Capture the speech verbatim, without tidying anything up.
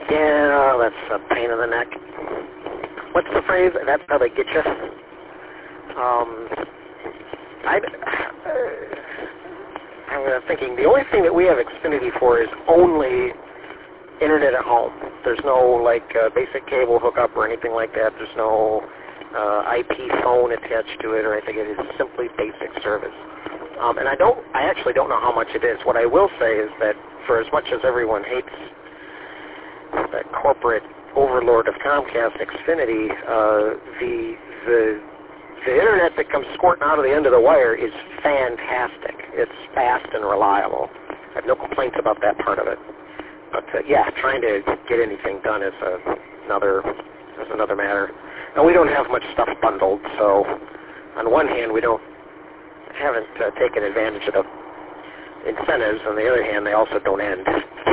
Yeah, that's a pain in the neck. What's the phrase? That's how they get you. Um, I, uh, I'm thinking the only thing that we have Xfinity for is only internet at home. There's no like uh, basic cable hookup or anything like that. There's no uh, I P phone attached to it or anything. It is simply basic service. Um, and I don't, I actually don't know how much it is. What I will say is that for as much as everyone hates that corporate overlord of Comcast, Xfinity, uh, the the the internet that comes squirting out of the end of the wire is fantastic. It's fast and reliable. I have no complaints about that part of it. But uh, yeah, trying to get anything done is uh, another is another matter. And we don't have much stuff bundled, so on one hand we don't haven't uh, taken advantage of the incentives. On the other hand, they also don't end.